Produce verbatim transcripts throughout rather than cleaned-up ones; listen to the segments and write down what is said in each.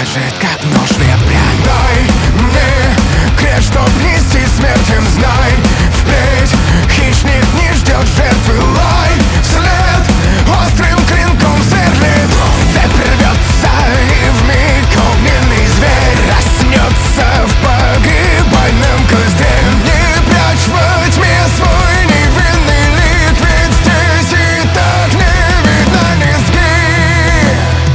режет, как нож вепря. Дай мне крест, чтоб нести смерть им, знай. Впредь хищник не ждет жертвы, лай вслед острым клинком сверлит. Цепь рвется, и вмиг огненный зверь раснется в погибальном костре. Не прячь во тьме свой невинный лик, ведь здесь и так не видно низги.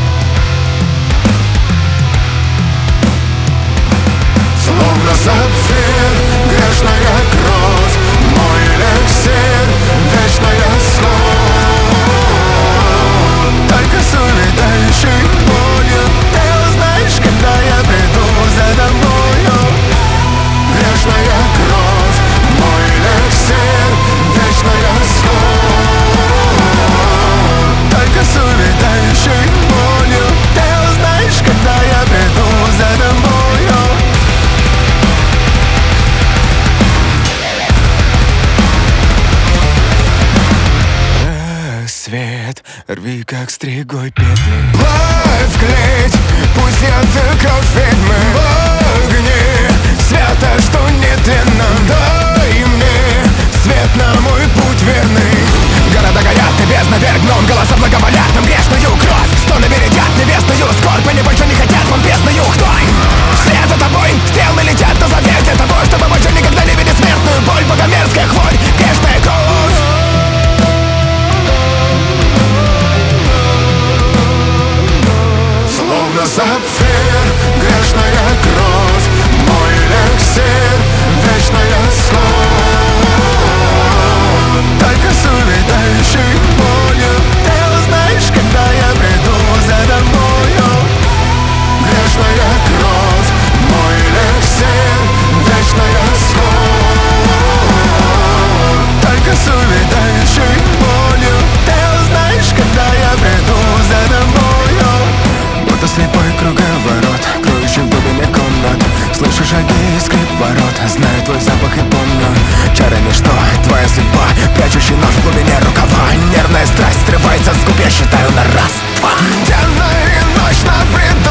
Словно сапфир, грешная кровь, мой эликсир, вечная скорбь. Только с улетающей болью ты узнаешь, когда я приду за тобою. Грешная кровь, мой эликсир, вечная скорбь. Только с улетающей болью ты узнаешь, когда я приду за тобою. Рассвет, рви как стригой петли. Плавь в клеть, пусть льется кровь ведьмы. В огне свято, что нетленно. Дай мне свет на мой путь верный. Города горят, и бездна вверх дном. Голоса благоволят нам грешную кровь. Стоны бередят небесную скорбь. Они больше не хотят вампирную хтонь. Вслед за тобой стрелы летят на завет для того, чтобы больше никогда не видеть смертную боль. Богомерзкая хворь, грешная кровь. Словно сапфир, грешная кровь, мой эликсир, вечная скорбь. Только с улетающей болью ты узнаешь, когда я приду за тобою. Грешная кровь, мой эликсир, вечная скорбь. Только с улетающей болью ты узнаешь, когда я приду за тобою. Будто слепой круговорот, кроющий в глубине комнат. Слышу шаги и скрип ворот, знаю твой запах и помню чарами, что твоя судьба, прячущий нож в глубине рукава. Нервная страсть срывается с губ, я считаю на раз, два. Денно и ночь напред.